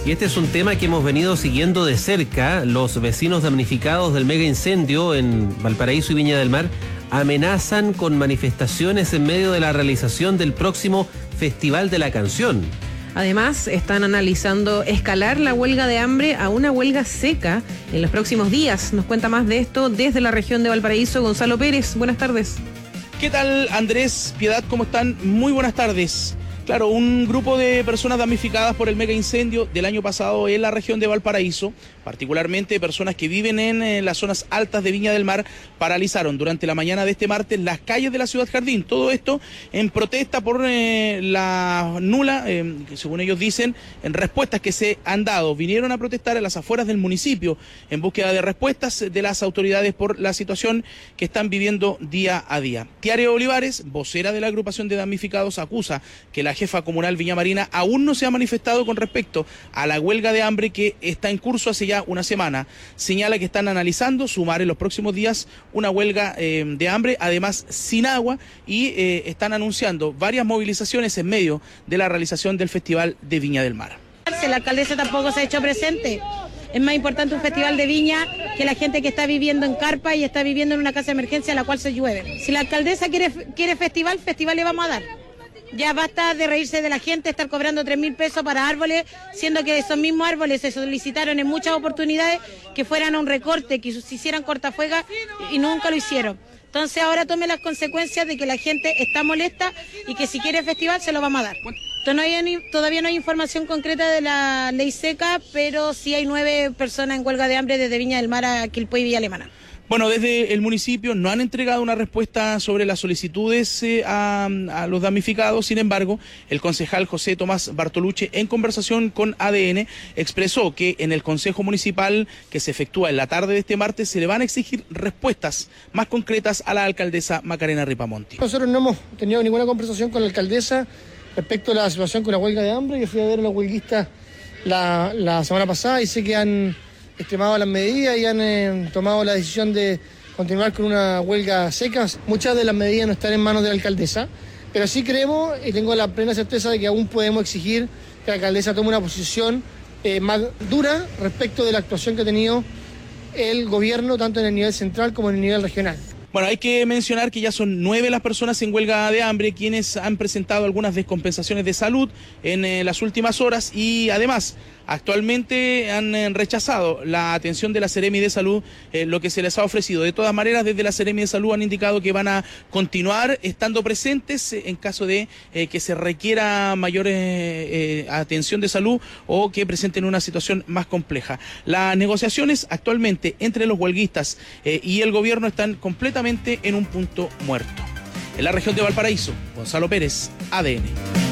Y este es un tema que hemos venido siguiendo de cerca. Los vecinos damnificados del mega incendio en Valparaíso y Viña del Mar amenazan con manifestaciones en medio de la realización del próximo Festival de la Canción. Además, están analizando escalar la huelga de hambre a una huelga seca en los próximos días. Nos cuenta más de esto desde la región de Valparaíso, Gonzalo Pérez. Buenas tardes. ¿Qué tal, Andrés, Piedad? ¿Cómo están? Muy buenas tardes. Claro, un grupo de personas damnificadas por el mega incendio del año pasado en la región de Valparaíso, particularmente personas que viven en las zonas altas de Viña del Mar, paralizaron durante la mañana de este martes las calles de la Ciudad Jardín. Todo esto en protesta por la nula, que según ellos dicen, en respuestas que se han dado. Vinieron a protestar a las afueras del municipio en búsqueda de respuestas de las autoridades por la situación que están viviendo día a día. Tiare Olivares, vocera de la agrupación de damnificados, acusa que la jefa comunal Viñamarina aún no se ha manifestado con respecto a la huelga de hambre que está en curso hace ya una semana. Señala que están analizando sumar en los próximos días una huelga de hambre, además sin agua, y están anunciando varias movilizaciones en medio de la realización del Festival de Viña del Mar. La alcaldesa tampoco se ha hecho presente. Es más importante un festival de viña que la gente que está viviendo en carpa y está viviendo en una casa de emergencia a la cual se llueve. Si la alcaldesa quiere festival le vamos a dar. Ya basta de reírse de la gente, estar cobrando 3.000 pesos para árboles, siendo que esos mismos árboles se solicitaron en muchas oportunidades que fueran a un recorte, que se hicieran cortafuegos y nunca lo hicieron. Entonces ahora tome las consecuencias de que la gente está molesta y que si quiere festival se lo vamos a dar. Todavía no hay información concreta de la ley seca, pero sí hay 9 personas en huelga de hambre desde Viña del Mar a Quilpué y Villa Alemana. Bueno, desde el municipio no han entregado una respuesta sobre las solicitudes a los damnificados. Sin embargo, el concejal José Tomás Bartoluche, en conversación con ADN, expresó que en el Consejo Municipal que se efectúa en la tarde de este martes se le van a exigir respuestas más concretas a la alcaldesa Macarena Ripamonti. Nosotros no hemos tenido ninguna conversación con la alcaldesa respecto a la situación con la huelga de hambre. Yo fui a ver a los huelguistas la semana pasada y sé que han extremado las medidas y han tomado la decisión de continuar con una huelga seca. Muchas de las medidas no están en manos de la alcaldesa, pero sí creemos y tengo la plena certeza de que aún podemos exigir que la alcaldesa tome una posición más dura respecto de la actuación que ha tenido el gobierno, tanto en el nivel central como en el nivel regional. Bueno, hay que mencionar que ya son 9 las personas en huelga de hambre quienes han presentado algunas descompensaciones de salud en las últimas horas y además actualmente han rechazado la atención de la Seremi de Salud, lo que se les ha ofrecido. De todas maneras, desde la Seremi de Salud han indicado que van a continuar estando presentes en caso de que se requiera mayor atención de salud o que presenten una situación más compleja. Las negociaciones actualmente entre los huelguistas y el gobierno están completamente en un punto muerto. En la región de Valparaíso, Gonzalo Pérez, ADN.